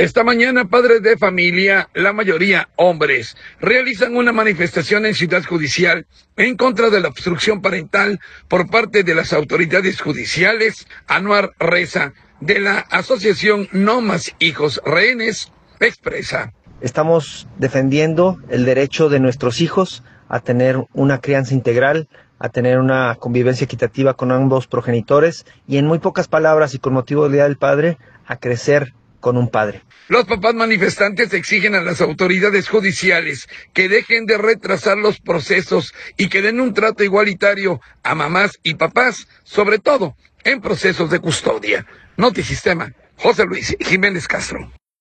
Esta mañana, padres de familia, la mayoría hombres, realizan una manifestación en Ciudad Judicial en contra de la obstrucción parental por parte de las autoridades judiciales. Anuar Reza, de la Asociación No Más Hijos Rehenes, expresa: estamos defendiendo el derecho de nuestros hijos a tener una crianza integral, a tener una convivencia equitativa con ambos progenitores y, en muy pocas palabras y con motivo del Día del Padre, a crecer con un padre. Los papás manifestantes exigen a las autoridades judiciales que dejen de retrasar los procesos y que den un trato igualitario a mamás y papás, sobre todo en procesos de custodia. Notisistema, José Luis Jiménez Castro.